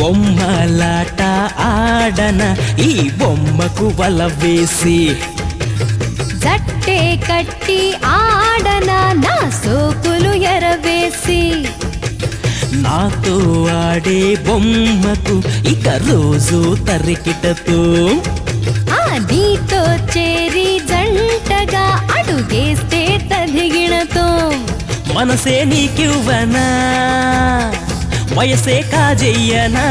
బొమ్మలాట ఆడన ఈ బొమ్మకు వల వేసి జట్టే కట్టి ఆడన నా సోకులు ఎరవేసి నాతో ఆడే బొమ్మకు ఇక రోజు తరికిటతో నీతో చేరి జంటగా అడుగేస్తే తదిగిణతో మనసే నీకివ్వనా వయసే కాజెయ్యనా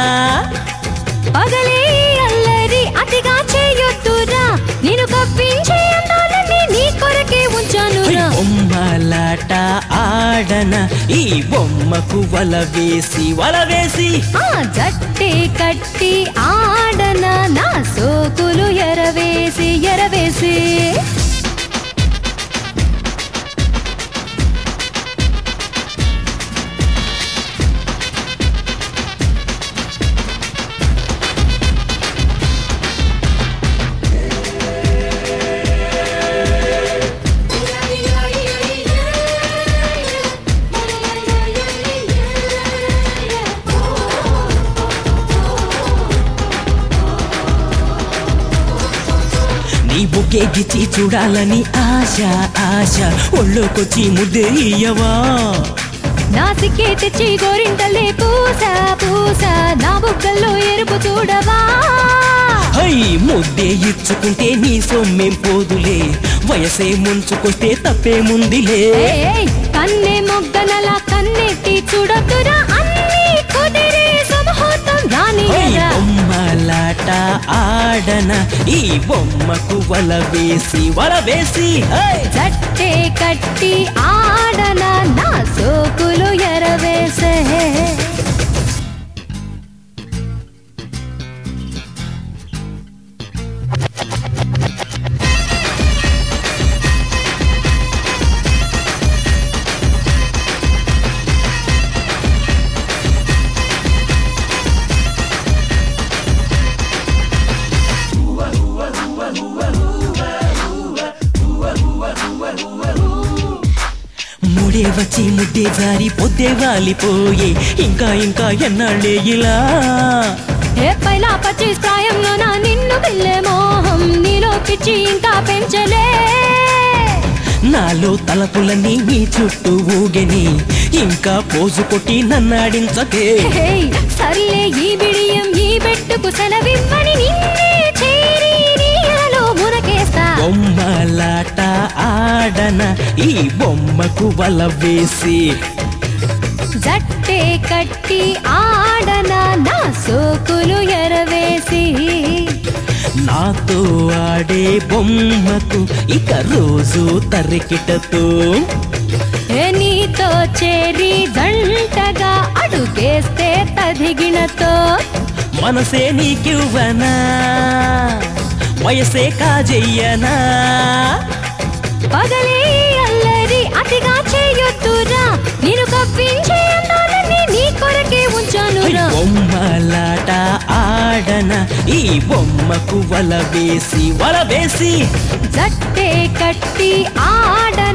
పగలే అల్లరి అతిగా చేయొద్దురా నేను కప్పించే అందాలని నీ కొరకే ఉంచానురా బొమ్మలాట ఆడన ఈ బొమ్మకు వల వేసి జట్టే కట్టి ఆడన నా సోకులు ఎరవేసి నీ బుకే గిచ్చి చూడాలని ఆశ ఒళ్ళోకొచ్చి ముద్దే ఇయ్యవా నా సిక్కే తెచ్చి గోరింటలే పూసా నా బుగ్గల్లో ఎరుపు చూడవా హై ముద్దే ఇచ్చుకుంటే నీ సొమ్మేం పోదులే వయసే ముంచుకొస్తే తప్పేముందిలే కన్నే మొగ్గనలా కన్నెట్టి చూడొద్దురా అన్ని కుదిరే సమహూర్తం రానియరా బొమ్మలాట ఆడన ఈ బొమ్మకు వల వేసి జట్టే కట్టి ఆడన నా సోకులు ఎరవేసే ముడే వచ్చి ముద్దే జారి పొద్దే వాలిపోయే ఇంకా ఎన్నాళ్ళే ఇలా పైలా పచ్చి ప్రాయంలో నా నిన్ను పిల్లే మోహం నీలో పిచ్చి ఇంకా పెంచలే నాలో తలపులన్నీ నీ చుట్టూ ఊగని ఇంకా పోజు కొట్టి నన్నాడించకే సర్లే ఈ బిడియం ఈ బెట్టుకు సెలవివ్వని నిన్నే చేరి నీలో మునకేస్తా బొమ్మలాట ఆడన ఈ బొమ్మకు వల వేసి జట్టే కట్టి ఆడన నా సోకులు ఎరవేసి నాతో ఆడే బొమ్మకు ఇక రోజు తరికిటతో నీతో చేరి జంటగా అడుగేస్తే తదిగిణతో మనసే నీకివ్వనా వయసే కాజెయ్యనా పగలే అల్లరి అతిగా చేయొద్దురా నేను కప్పించే అందాలని నీ కొరకే ఉంచానురా బొమ్మలాట ఆడన ఈ బొమ్మకు వల వేసి జట్టే కట్టి ఆడ